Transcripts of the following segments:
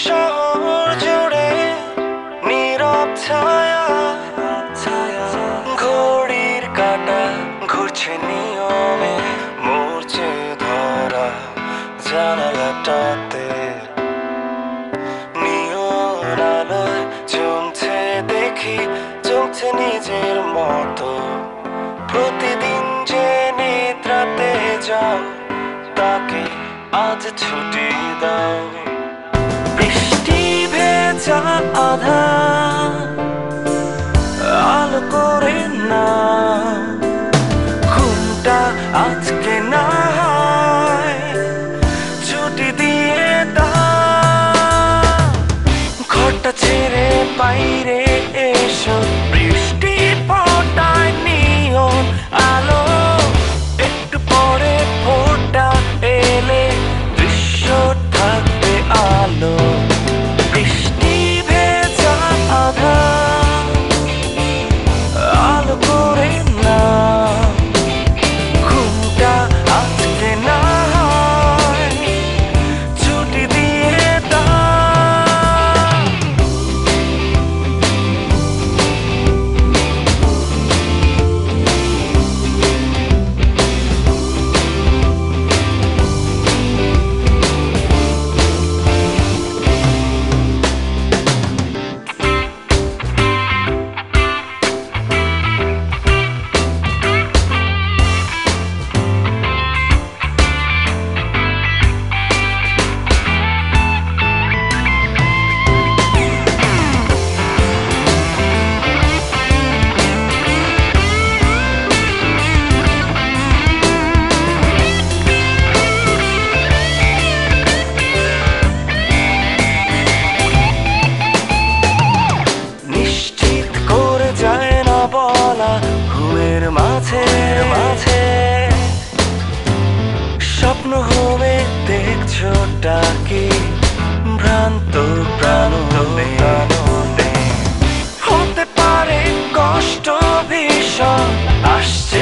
শহর জুড়ে নীরব ছায়া, ঘড়ির কাঁটা ঘুরছে নিয়মে, মরছে ধরা জানালাটাতে। নিয়ন আলোয় জমছে দেখি, জমছে নিজের মতো। প্রতিদিন যে নিদ্রাতে যাও, তাকে আজ ছুটি দাও। বৃষ্টি ভেজা আধার আলো করে না, ঘুমটা আজকে না হয় ছুটি দিয়ে দাও। ঘরটা ছেড়ে বাইরে এসো, বৃষ্টি পড়ায় নিয়ন আলো। একটু পরে ভোরটা এলে দৃশ্য থাকবে আলো। বৃষ্টি ভেজা আধার আলো করে না, ঘুমটা আজকে না হয় ছুটি দিয়ে দাও। ঘুমের মাঝে মাঝে স্বপ্ন হবে দেখছো ডাকি, ভ্রান্ত প্রাণনে হতে পারে কষ্ট ভীষণ। আসছে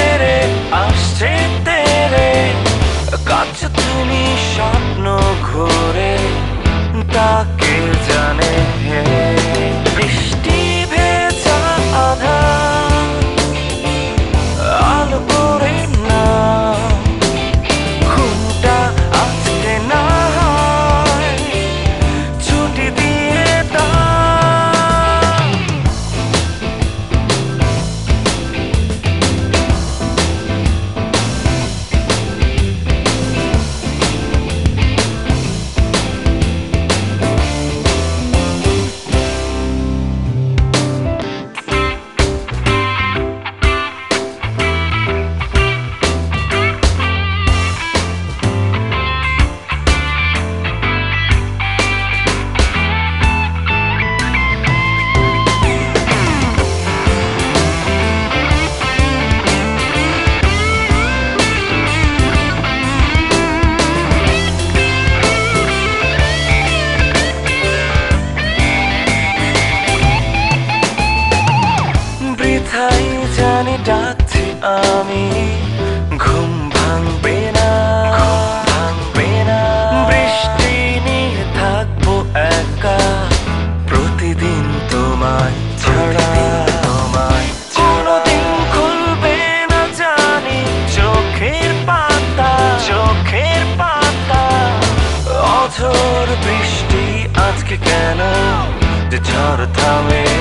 তেরে কাছে তুমি স্বপ্ন ঘুরে, তাকে জানে। বৃষ্টি ভেজা আধার আলো করে না, ঘুমটা আজকে না হয় ছুটি দিয়ে দাও। বৃথাই জানি ডাকছি আমি, ঘুম ভাঙবে না। বৃষ্টি নিয়ে থাকবো একা, প্রতিদিন তোমায় ছাড়া। কোনোদিন খুলবে না জানি চোখের পাতা। অঝোর বৃষ্টি আজকে কেন যে ঝড় থামে